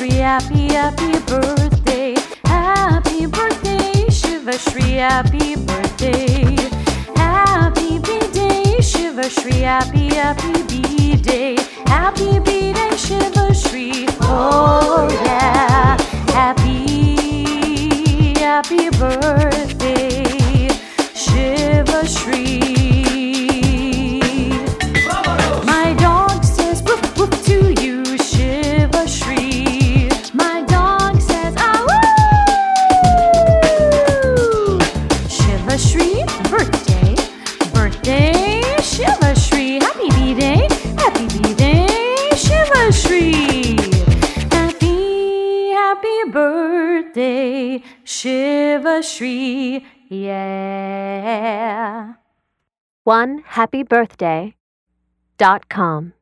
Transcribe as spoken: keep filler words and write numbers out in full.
Shri, happy, happy birthday. Happy birthday, Shiva Shri, happy birthday. Happy B-Day, Shiva Shri, happy, happy B-Day. Happy B-Day, Shiva Shri, oh yeah. Happy, happy birthday, Shiva Shri. My dog says woof woof to you, Shiva Shri. My dog says ah woo. Shiva Shri, birthday, birthday, Shiva Shri. Happy B-Day, happy B-Day, Shiva Shri. Happy, happy birthday, Shiva Shri, yeah. one happy birthday dot com